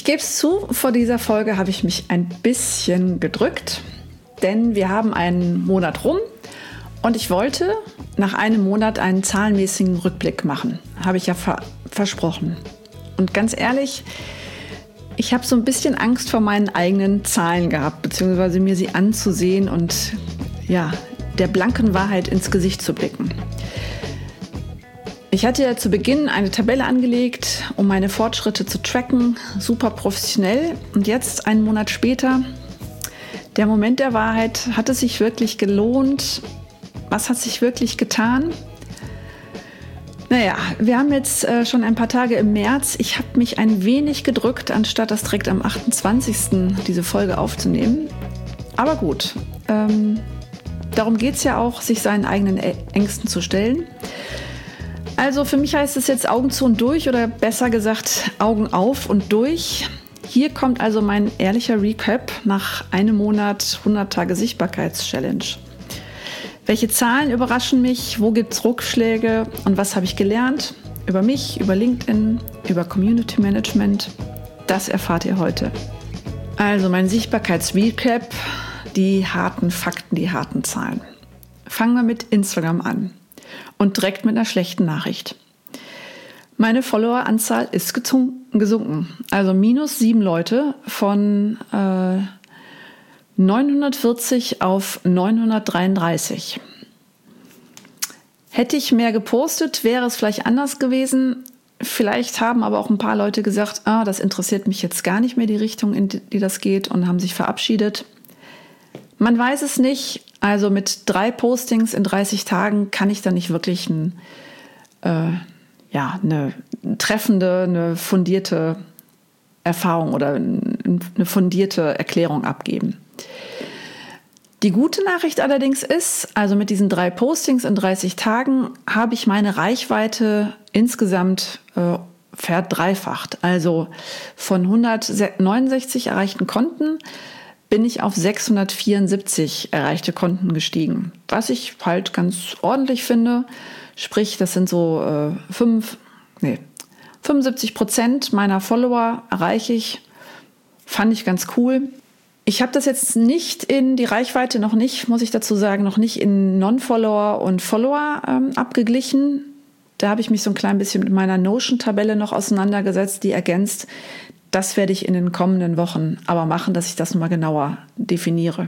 Ich gebe es zu, vor dieser Folge habe ich mich ein bisschen gedrückt, denn wir haben einen Monat rum und ich wollte nach einem Monat einen zahlenmäßigen Rückblick machen. Habe ich ja versprochen. Und ganz ehrlich, ich habe so ein bisschen Angst vor meinen eigenen Zahlen gehabt, beziehungsweise mir sie anzusehen und ja, der blanken Wahrheit ins Gesicht zu blicken. Ich hatte ja zu Beginn eine Tabelle angelegt, um meine Fortschritte zu tracken, super professionell. Und jetzt, einen Monat später, der Moment der Wahrheit, hat es sich wirklich gelohnt? Was hat sich wirklich getan? Naja, wir haben jetzt schon ein paar Tage im März. Ich habe mich ein wenig gedrückt, anstatt das direkt am 28. diese Folge aufzunehmen. Aber gut, darum geht es ja auch, sich seinen eigenen Ängsten zu stellen. Also für mich heißt es jetzt Augen zu und durch oder besser gesagt Augen auf und durch. Hier kommt also mein ehrlicher Recap nach einem Monat 100 Tage Sichtbarkeits-Challenge. Welche Zahlen überraschen mich, wo gibt es Rückschläge und was habe ich gelernt? Über mich, über LinkedIn, über Community Management, das erfahrt ihr heute. Also mein Sichtbarkeits-Recap, die harten Fakten, die harten Zahlen. Fangen wir mit Instagram an. Und direkt mit einer schlechten Nachricht. Meine Followeranzahl ist gesunken. Also minus 7 Leute von 940 auf 933. Hätte ich mehr gepostet, wäre es vielleicht anders gewesen. Vielleicht haben aber auch ein paar Leute gesagt, das interessiert mich jetzt gar nicht mehr, die Richtung, in die das geht, und haben sich verabschiedet. Man weiß es nicht. Also mit 3 Postings in 30 Tagen kann ich da nicht wirklich eine treffende, eine fundierte Erfahrung oder eine fundierte Erklärung abgeben. Die gute Nachricht allerdings ist, also mit diesen 3 Postings in 30 Tagen habe ich meine Reichweite insgesamt verdreifacht. Also von 169 erreichten Konten bin ich auf 674 erreichte Konten gestiegen, was ich halt ganz ordentlich finde. Sprich, das sind so 75% meiner Follower erreiche ich. Fand ich ganz cool. Ich habe das jetzt nicht in die Reichweite noch nicht, muss ich dazu sagen, noch nicht in Non-Follower und Follower abgeglichen. Da habe ich mich so ein klein bisschen mit meiner Notion-Tabelle noch auseinandergesetzt, die ergänzt. Das werde ich in den kommenden Wochen aber machen, dass ich das nochmal genauer definiere.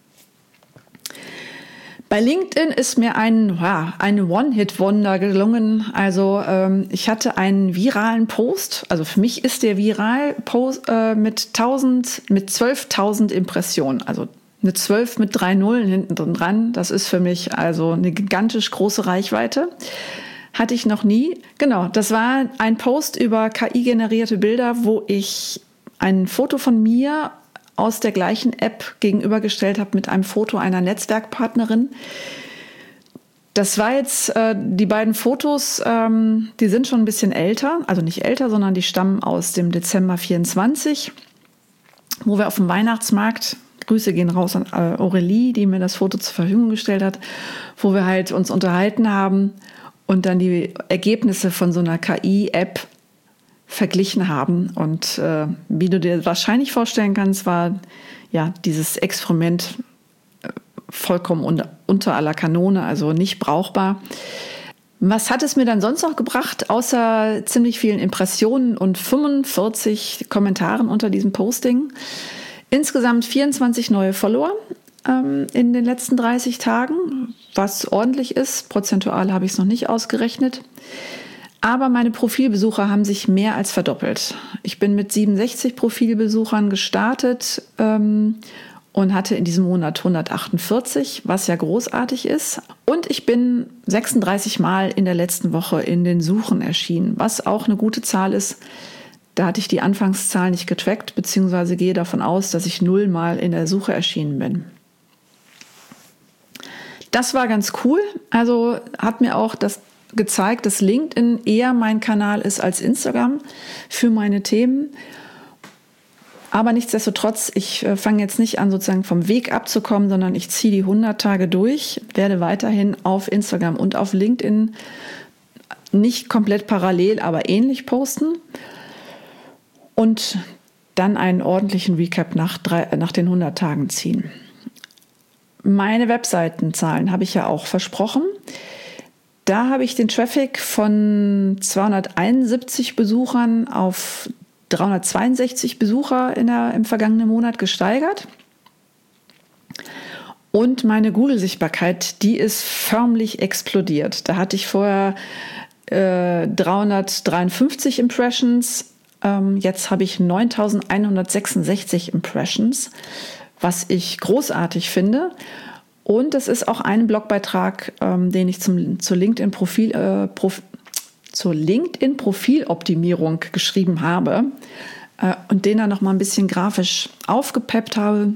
Bei LinkedIn ist mir ein One-Hit-Wonder gelungen. Also ich hatte einen viralen Post, also für mich ist der viral Post mit 12.000 Impressionen. Also eine 12 mit 3 Nullen hinten dran. Das ist für mich also eine gigantisch große Reichweite. Hatte ich noch nie. Genau, das war ein Post über KI-generierte Bilder, wo ich ein Foto von mir aus der gleichen App gegenübergestellt habe mit einem Foto einer Netzwerkpartnerin. Das war jetzt, die beiden Fotos, die sind schon ein bisschen älter, also nicht älter, sondern die stammen aus dem Dezember 24, wo wir auf dem Weihnachtsmarkt, Grüße gehen raus an Aurelie, die mir das Foto zur Verfügung gestellt hat, wo wir halt uns unterhalten haben und dann die Ergebnisse von so einer KI-App verglichen haben. Und wie du dir wahrscheinlich vorstellen kannst, war ja dieses Experiment vollkommen unter aller Kanone, also nicht brauchbar. Was hat es mir dann sonst noch gebracht, außer ziemlich vielen Impressionen und 45 Kommentaren unter diesem Posting? Insgesamt 24 neue Follower in den letzten 30 Tagen, was ordentlich ist. Prozentual habe ich es noch nicht ausgerechnet. Aber meine Profilbesucher haben sich mehr als verdoppelt. Ich bin mit 67 Profilbesuchern gestartet und hatte in diesem Monat 148, was ja großartig ist. Und ich bin 36 Mal in der letzten Woche in den Suchen erschienen, was auch eine gute Zahl ist. Da hatte ich die Anfangszahl nicht getrackt, beziehungsweise gehe davon aus, dass ich 0 Mal in der Suche erschienen bin. Das war ganz cool. Also hat mir auch das gezeigt, dass LinkedIn eher mein Kanal ist als Instagram für meine Themen. Aber nichtsdestotrotz, ich fange jetzt nicht an, sozusagen vom Weg abzukommen, sondern ich ziehe die 100 Tage durch, werde weiterhin auf Instagram und auf LinkedIn nicht komplett parallel, aber ähnlich posten. Und dann einen ordentlichen Recap nach den 100 Tagen ziehen. Meine Webseitenzahlen habe ich ja auch versprochen. Da habe ich den Traffic von 271 Besuchern auf 362 Besucher im vergangenen Monat gesteigert. Und meine Google-Sichtbarkeit, die ist förmlich explodiert. Da hatte ich vorher 353 Impressions. Jetzt habe ich 9.166 Impressions, was ich großartig finde. Und es ist auch ein Blogbeitrag, den ich zur LinkedIn-Profiloptimierung geschrieben habe und den dann noch mal ein bisschen grafisch aufgepeppt habe.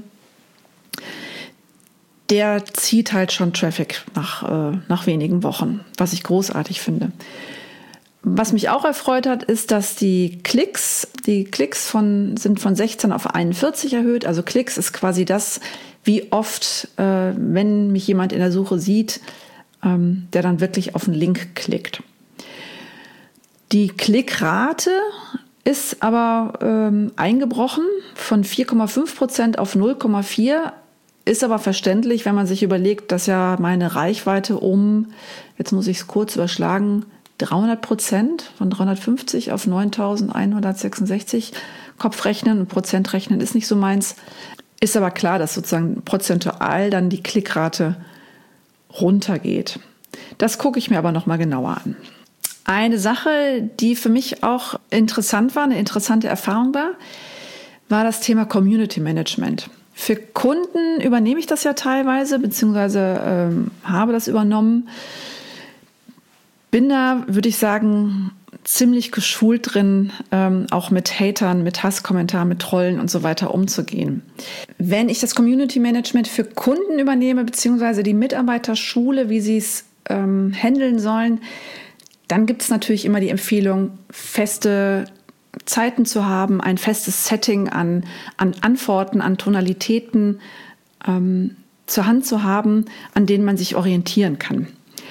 Der zieht halt schon Traffic nach wenigen Wochen, was ich großartig finde. Was mich auch erfreut hat, ist, dass die Klicks sind von 16 auf 41 erhöht. Also Klicks ist quasi das, wie oft, wenn mich jemand in der Suche sieht, der dann wirklich auf den Link klickt. Die Klickrate ist aber eingebrochen von 4,5% auf 0,4%. Ist aber verständlich, wenn man sich überlegt, dass ja meine Reichweite jetzt muss ich es kurz überschlagen, 300% von 350 auf 9.166 Kopfrechnen und Prozentrechnen ist nicht so meins. Ist aber klar, dass sozusagen prozentual dann die Klickrate runtergeht. Das gucke ich mir aber nochmal genauer an. Eine Sache, die für mich auch interessant war, eine interessante Erfahrung war das Thema Community Management. Für Kunden übernehme ich das ja teilweise, beziehungsweise habe das übernommen. Bin da, würde ich sagen, ziemlich geschult drin, auch mit Hatern, mit Hasskommentaren, mit Trollen und so weiter umzugehen. Wenn ich das Community Management für Kunden übernehme, beziehungsweise die Mitarbeiterschule, wie sie es handeln sollen, dann gibt es natürlich immer die Empfehlung, feste Zeiten zu haben, ein festes Setting an Antworten, an Tonalitäten zur Hand zu haben, an denen man sich orientieren kann.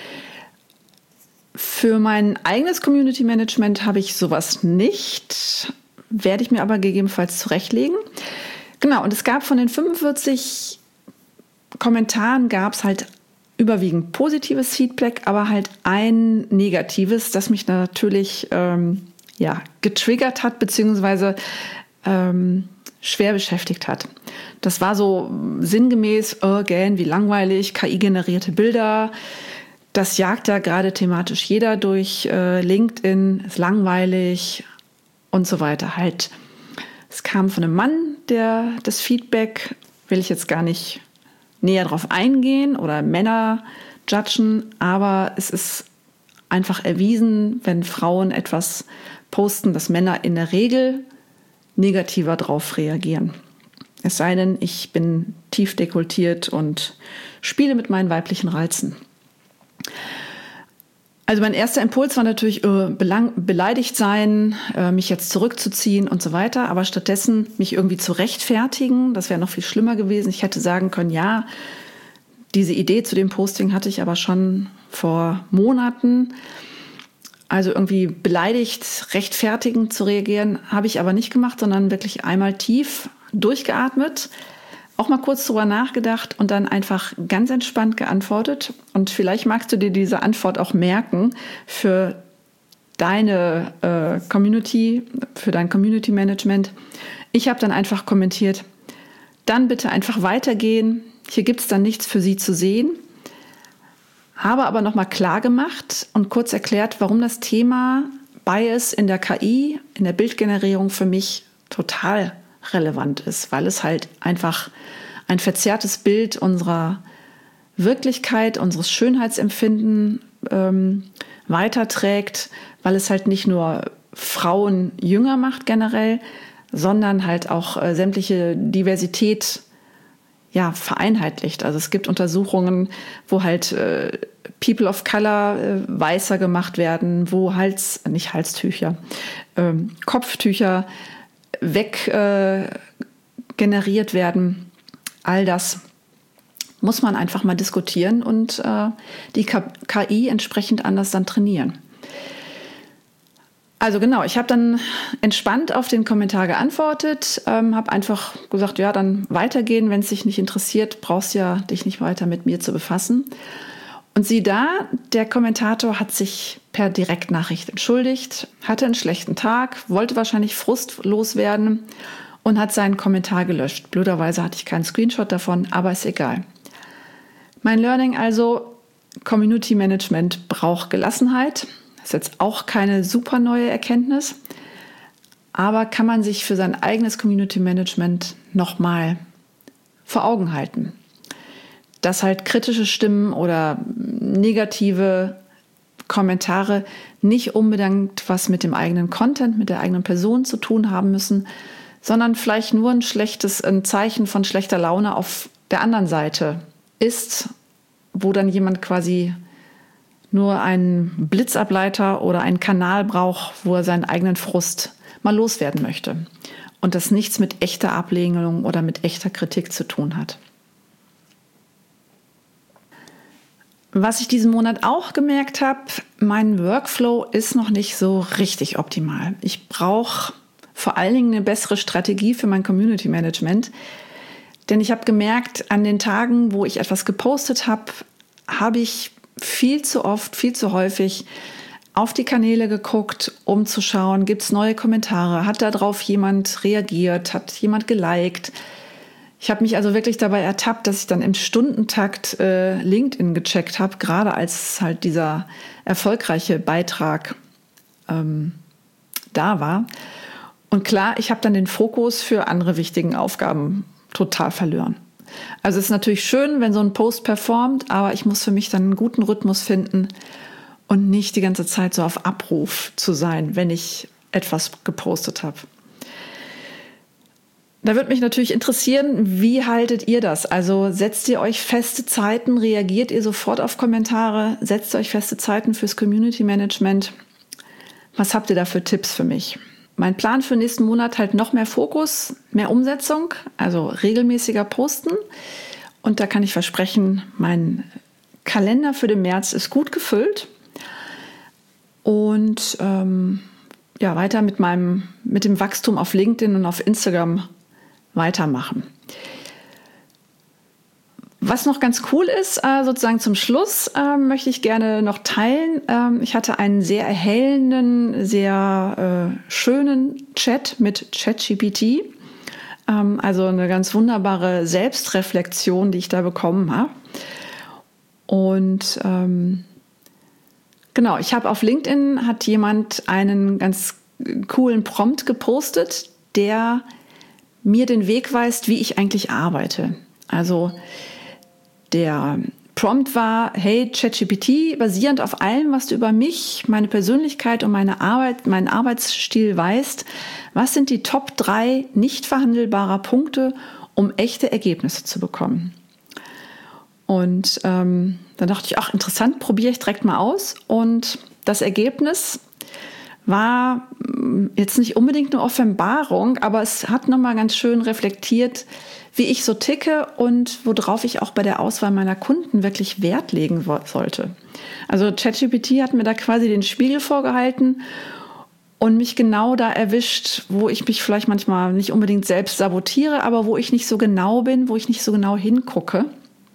Für mein eigenes Community Management habe ich sowas nicht, werde ich mir aber gegebenenfalls zurechtlegen. Genau, und es gab von den 45 Kommentaren gab es halt überwiegend positives Feedback, aber halt ein negatives, das mich natürlich getriggert hat, beziehungsweise schwer beschäftigt hat. Das war so sinngemäß, wie langweilig, KI-generierte Bilder. Das jagt da gerade thematisch jeder durch LinkedIn, ist langweilig und so weiter. Halt, es kam von einem Mann, das Feedback, will ich jetzt gar nicht näher drauf eingehen oder Männer judgen, aber es ist einfach erwiesen, wenn Frauen etwas posten, dass Männer in der Regel negativer drauf reagieren. Es sei denn, ich bin tief dekoltiert und spiele mit meinen weiblichen Reizen. Also mein erster Impuls war natürlich beleidigt sein, mich jetzt zurückzuziehen und so weiter, aber stattdessen mich irgendwie zu rechtfertigen, das wäre noch viel schlimmer gewesen. Ich hätte sagen können, ja, diese Idee zu dem Posting hatte ich aber schon vor Monaten. Also irgendwie beleidigt, rechtfertigend zu reagieren, habe ich aber nicht gemacht, sondern wirklich einmal tief durchgeatmet, auch mal kurz drüber nachgedacht und dann einfach ganz entspannt geantwortet. Und vielleicht magst du dir diese Antwort auch merken für deine Community, für dein Community Management. Ich habe dann einfach kommentiert, dann bitte einfach weitergehen. Hier gibt es dann nichts für Sie zu sehen. Habe aber nochmal klar gemacht und kurz erklärt, warum das Thema Bias in der KI, in der Bildgenerierung für mich total relevant ist, weil es halt einfach ein verzerrtes Bild unserer Wirklichkeit, unseres Schönheitsempfinden weiterträgt, weil es halt nicht nur Frauen jünger macht generell, sondern halt auch sämtliche Diversität vereinheitlicht. Also es gibt Untersuchungen, wo halt People of Color weißer gemacht werden, wo Kopftücher generiert werden. All das muss man einfach mal diskutieren und die KI entsprechend anders dann trainieren. Also genau, ich habe dann entspannt auf den Kommentar geantwortet, habe einfach gesagt, ja, dann weitergehen, wenn es dich nicht interessiert, brauchst ja dich nicht weiter mit mir zu befassen. Und sieh da, der Kommentator hat sich per Direktnachricht entschuldigt, hatte einen schlechten Tag, wollte wahrscheinlich frustlos werden und hat seinen Kommentar gelöscht. Blöderweise hatte ich keinen Screenshot davon, aber ist egal. Mein Learning also, Community Management braucht Gelassenheit. Das ist jetzt auch keine super neue Erkenntnis, aber kann man sich für sein eigenes Community Management nochmal vor Augen halten. Dass halt kritische Stimmen oder negative Kommentare nicht unbedingt was mit dem eigenen Content, mit der eigenen Person zu tun haben müssen, sondern vielleicht nur ein Zeichen von schlechter Laune auf der anderen Seite ist, wo dann jemand quasi nur einen Blitzableiter oder einen Kanal braucht, wo er seinen eigenen Frust mal loswerden möchte. Und das nichts mit echter Ablehnung oder mit echter Kritik zu tun hat. Was ich diesen Monat auch gemerkt habe, mein Workflow ist noch nicht so richtig optimal. Ich brauche vor allen Dingen eine bessere Strategie für mein Community Management. Denn ich habe gemerkt, an den Tagen, wo ich etwas gepostet habe, habe ich viel zu oft, viel zu häufig auf die Kanäle geguckt, um zu schauen, gibt es neue Kommentare, hat darauf jemand reagiert, hat jemand geliked. Ich habe mich also wirklich dabei ertappt, dass ich dann im Stundentakt LinkedIn gecheckt habe, gerade als halt dieser erfolgreiche Beitrag da war. Und klar, ich habe dann den Fokus für andere wichtigen Aufgaben total verloren. Also es ist natürlich schön, wenn so ein Post performt, aber ich muss für mich dann einen guten Rhythmus finden und nicht die ganze Zeit so auf Abruf zu sein, wenn ich etwas gepostet habe. Da würde mich natürlich interessieren, wie haltet ihr das? Also setzt ihr euch feste Zeiten, reagiert ihr sofort auf Kommentare, setzt ihr euch feste Zeiten fürs Community Management? Was habt ihr da für Tipps für mich? Mein Plan für den nächsten Monat halt noch mehr Fokus, mehr Umsetzung, also regelmäßiger Posten. Und da kann ich versprechen, mein Kalender für den März ist gut gefüllt. Und weiter mit dem Wachstum auf LinkedIn und auf Instagram weitermachen. Was noch ganz cool ist, sozusagen zum Schluss, möchte ich gerne noch teilen. Ich hatte einen sehr erhellenden, sehr schönen Chat mit ChatGPT. Also eine ganz wunderbare Selbstreflexion, die ich da bekommen habe. Und genau, ich habe auf LinkedIn, hat jemand einen ganz coolen Prompt gepostet, der mir den Weg weist, wie ich eigentlich arbeite. Also der Prompt war, hey ChatGPT, basierend auf allem, was du über mich, meine Persönlichkeit und meine Arbeit, meinen Arbeitsstil weißt, was sind die Top 3 nicht verhandelbarer Punkte, um echte Ergebnisse zu bekommen? Und dann dachte ich, ach interessant, probiere ich direkt mal aus. Und das Ergebnis war jetzt nicht unbedingt eine Offenbarung, aber es hat nochmal ganz schön reflektiert, wie ich so ticke und worauf ich auch bei der Auswahl meiner Kunden wirklich Wert legen sollte. Also ChatGPT hat mir da quasi den Spiegel vorgehalten und mich genau da erwischt, wo ich mich vielleicht manchmal nicht unbedingt selbst sabotiere, aber wo ich nicht so genau bin, wo ich nicht so genau hingucke.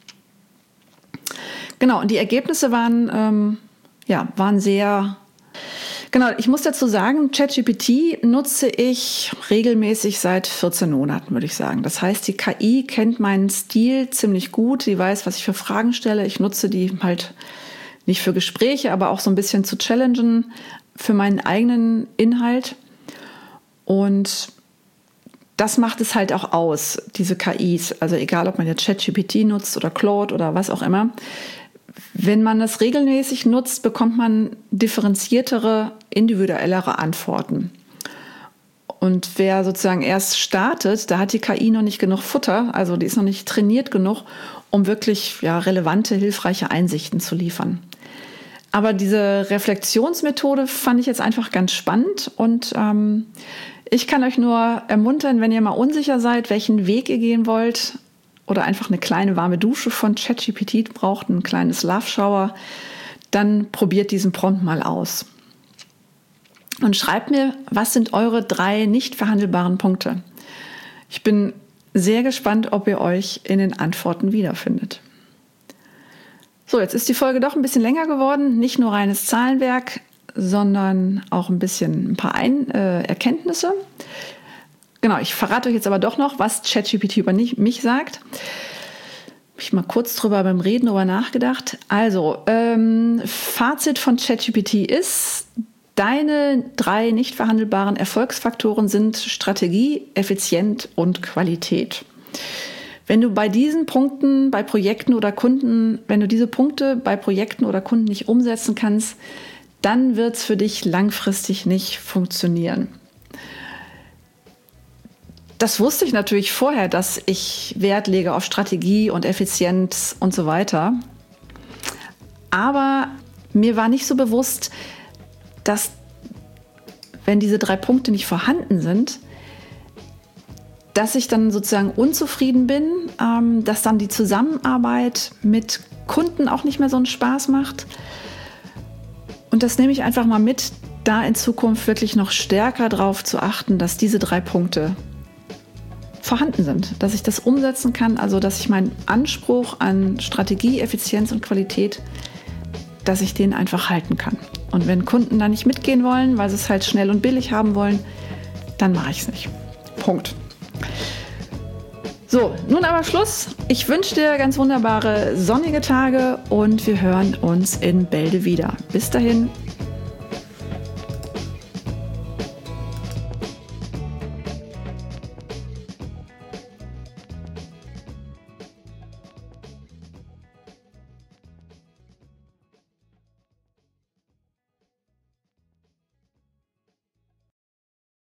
Genau, und die Ergebnisse waren sehr... Genau, ich muss dazu sagen, ChatGPT nutze ich regelmäßig seit 14 Monaten, würde ich sagen. Das heißt, die KI kennt meinen Stil ziemlich gut. Sie weiß, was ich für Fragen stelle. Ich nutze die halt nicht für Gespräche, aber auch so ein bisschen zu challengen für meinen eigenen Inhalt. Und das macht es halt auch aus, diese KIs. Also egal, ob man jetzt ChatGPT nutzt oder Claude oder was auch immer. Wenn man das regelmäßig nutzt, bekommt man differenziertere, individuellere Antworten. Und wer sozusagen erst startet, da hat die KI noch nicht genug Futter, also die ist noch nicht trainiert genug, um wirklich relevante, hilfreiche Einsichten zu liefern. Aber diese Reflexionsmethode fand ich jetzt einfach ganz spannend und ich kann euch nur ermuntern, wenn ihr mal unsicher seid, welchen Weg ihr gehen wollt, oder einfach eine kleine warme Dusche von ChatGPT braucht, ein kleines Love Shower, dann probiert diesen Prompt mal aus. und schreibt mir, was sind eure 3 nicht verhandelbaren Punkte. Ich bin sehr gespannt, ob ihr euch in den Antworten wiederfindet. So, jetzt ist die Folge doch ein bisschen länger geworden. Nicht nur reines Zahlenwerk, sondern auch ein paar Erkenntnisse. Genau, ich verrate euch jetzt aber doch noch, was ChatGPT über mich sagt. Habe ich mal kurz beim Reden drüber nachgedacht. Also, Fazit von ChatGPT ist, deine 3 nicht verhandelbaren Erfolgsfaktoren sind Strategie, Effizienz und Qualität. Wenn du bei diesen Punkten bei Projekten oder Kunden, wenn du diese Punkte bei Projekten oder Kunden nicht umsetzen kannst, dann wird es für dich langfristig nicht funktionieren. Das wusste ich natürlich vorher, dass ich Wert lege auf Strategie und Effizienz und so weiter. Aber mir war nicht so bewusst, dass, wenn diese 3 Punkte nicht vorhanden sind, dass ich dann sozusagen unzufrieden bin, dass dann die Zusammenarbeit mit Kunden auch nicht mehr so einen Spaß macht. Und das nehme ich einfach mal mit, da in Zukunft wirklich noch stärker darauf zu achten, dass diese 3 Punkte vorhanden sind, dass ich das umsetzen kann, also dass ich meinen Anspruch an Strategie, Effizienz und Qualität, dass ich den einfach halten kann. Und wenn Kunden da nicht mitgehen wollen, weil sie es halt schnell und billig haben wollen, dann mache ich es nicht. Punkt. So, nun aber Schluss. Ich wünsche dir ganz wunderbare sonnige Tage und wir hören uns in Bälde wieder. Bis dahin.